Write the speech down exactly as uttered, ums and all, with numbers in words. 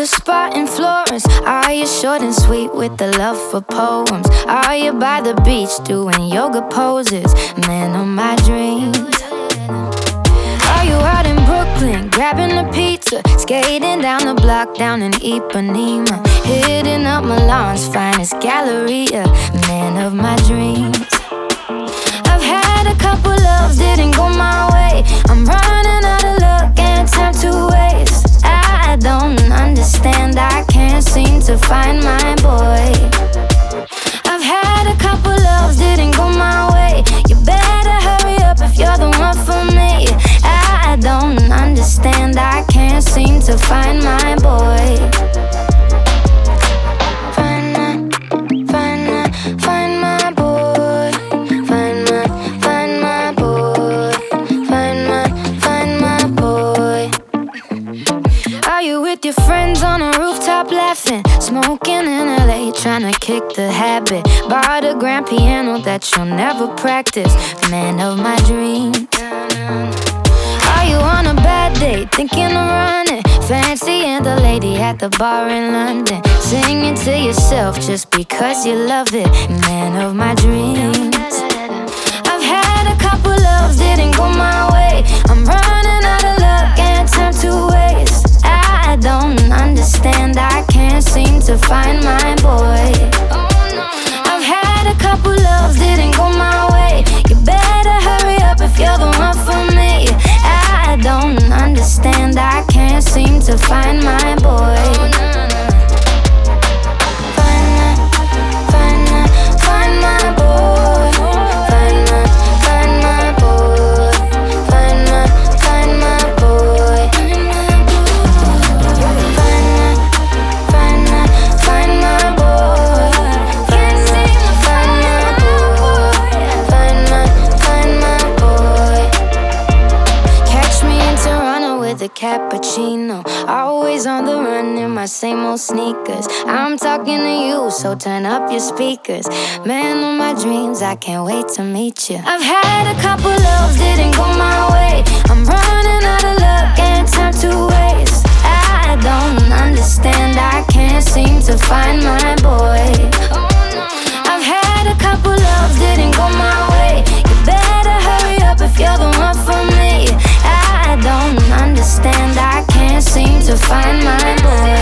the spot in Florence? Are you short and sweet with the love for poems? Are you by the beach doing yoga poses? Man of my dreams. Are you out in Brooklyn grabbing a pizza, skating down the block down in Ipanema, hitting up Milan's finest Galleria? Man of my dreams. I've had a couple loves, didn't go my way. I'm running out of luck and time to waste. I don't understand, I can't seem to find my boy. I've had a couple loves, didn't go my way. You better hurry up if you're the one for me. I don't understand, I can't seem to find my boy. Find my, find my, find my boy. Find my, find my boy. Find my, find my boy. Are you with your friends on a rooftop laughing, smoking in L A, trying to kick the habit? Bought a grand piano that you'll never practice. Man of my dreams. Are you on a bad day, thinking of running, fancying the lady at the bar in London, singing to yourself just because you love it? Man of my dreams. I've had a couple loves, didn't go my way. I'm running out of luck and time to waste. I don't understand, I can't seem to find my boy. I've had a couple loves, didn't go my way. You better hurry up if you're the one for me. I don't understand, I can't seem to find my boy. Find my, find my, find my boy. Find my, find my boy. Find my, find my boy. Find my, find my, find my boy. Can't seem to find my boy. Find my, find my boy. Catch me in Toronto with a cappuccino, always on the run in my same old sneakers. I'm talking to you, so turn up your speakers. Man of my dreams, I can't wait to meet you. I've had a couple loves, didn't go my way. I'm running out of luck and time to waste. I don't understand, I can't seem to find my boy. I've had a couple loves, didn't go my way. You better hurry up if you're the one for me. I don't understand, I can't seem to find my boy.